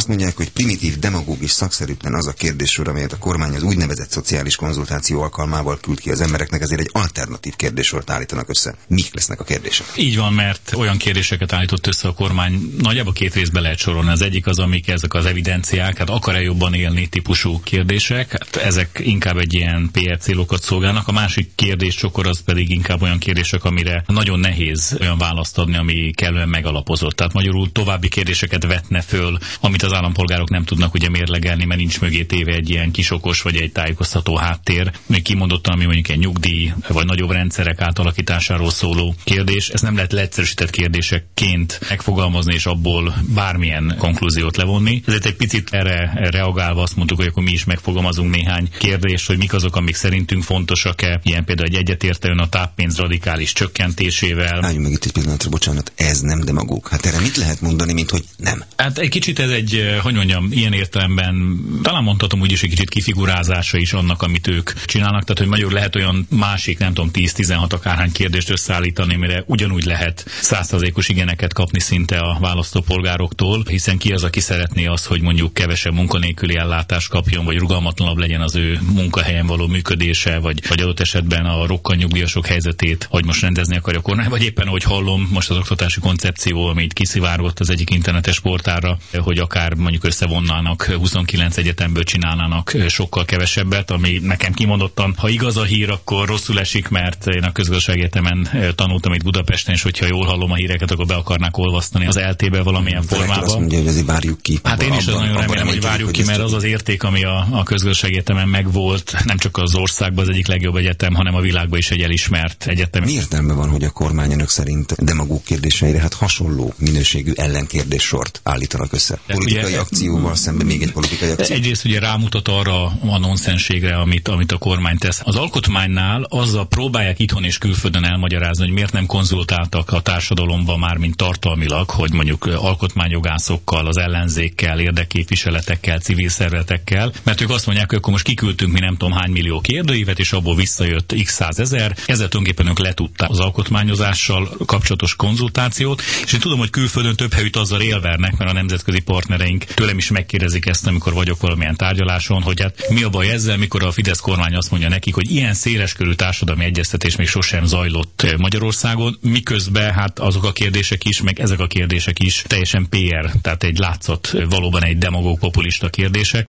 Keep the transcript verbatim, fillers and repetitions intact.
mondják, hogy primitív, demagóg és szakszerűtlen az a kérdéssor, amelyet a kormány az úgynevezett szociális konzultáció alkalmával küld ki az embereknek, ezért egy alternatív kérdéssort állítanak össze. Mik lesznek a kérdések? Így van, mert olyan kérdéseket állított össze a kormány, nagyjából két részbe lehet sorolni. Az egyik az, amik ezek az evidenciák, hát akar-e jobban élni típusú kérdések, hát ezek inkább egy ilyen pé er célokat szolgálnak. A másik kérdéscsokor az pedig inkább olyan kérdések, amire nagyon nehéz olyan választ adni, ami kellően megalapozott. Tehát magyarul további kérdéseket vetne föl, amit az állampolgárok nem tudnak ugye mérlegelni, mert nincs mögé téve egy ilyen kisokos vagy egy tájékoztató háttér. Még kimondottan, ami mondjuk egy nyugdíj vagy nagyobb rendszerek átalakításáról szóló kérdés. Ez nem lehet leegyszerűsített kérdésekként megfogalmazni és abból bármilyen konklúziót levonni. Ezért egy picit erre reagálva azt mondtuk, hogy akkor mi is megfogalmazunk néhány kérdést, hogy mik azok, amik szerintünk fontosak-e. Ilyen például egy egyetérte ön a táppénz radikális csökkentésével. Álljunk meg itt egy pillanatra, bocsánat, ez nem demagóg. Hát erre mit lehet mondani, mint hogy nem? Hát egy kicsit ez egy, hogy mondjam, ilyen értelemben talán mondhatom úgy is, egy kicsit kifigurázása is annak, amit ők csinálnak. Tehát, hogy magyarul lehet olyan másik, nem tudom, tíz-tizenhat akárhány kérdést összeállítani, mire ugyanúgy lehet száz százalékos igeneket kapni szinte a választópolgároktól, hiszen ki az, aki szeretné azt, hogy mondjuk kevesebb munkanélküli ellátást kapjon, vagy rugalmatlanabb legyen az ő munkahelyen való működése, vagy, vagy adott esetben a rokkantnyugdíjasok helyzetét, hogy most rendezni akarja a kormány, vagy éppen, hogy hallom, most az oktatási koncepció, amit kiszivárgott az egyik internetes portálra, hogy akár mondjuk összevonnának, huszonkilenc egyetemből csinálnának sokkal kevesebbet, ami nekem kimondottan, ha igaz a hír, akkor rosszul esik, mert én a közgazdasági egyetemen tanultam itt Budapesten, és hogyha jól hallom a híreket, akkor be akarnák olvasztani az é té bé valamilyen formában. Azt mondja, hogy azért várjuk ki. Hát én is abban, nagyon remélem, hogy várjuk ki, mert az az érték, ami a, a közgazdasági egyetemen megvolt, nem csak az országban az egyik legjobb egyetem, hanem a világban is egy elismert egyetem. Mi értelme van, hogy a kormány önök szerint demagóg kérdéseire hát hasonló minőségű ellenkérdéssort állítanak össze? De politikai ugye, akcióval szemben még egy politikai akció? Egyrészt ugye rámutat arra a nonszenségre, amit, amit a kormány tesz. Az alkotmánynál azzal próbálják itthon és külföldön elmagyarázni, hogy miért nem konzultáltak a társadalomban már, mint tartalmilag, hogy mondjuk alkotmányjogászokkal, az ellenzékkel, érdekképviseletekkel, civil szervezetekkel, mert ők azt mondják, hogy akkor most kiküldtünk mi nem tudom hány millió kérdőívet, és abból visszajött x százezer, ezzel tulajdonképpen ők letudták az alkotmányozással kapcsolatos konzultációt, és én tudom, hogy külföldön több helyütt azzal élvernek, mert a nemzetközi partnereink tőlem is megkérdezik ezt, amikor vagyok valamilyen tárgyaláson, hogy hát mi a baj ezzel, mikor a Fidesz kormány azt mondja nekik, hogy ilyen széleskörű társadalmi egyeztetés még sosem zajlott Magyarországon, miközben hát azok a kérdések is, meg ezek a kérdések is teljesen pé er, tehát egy látszat, valóban egy demagóg populista kérdések.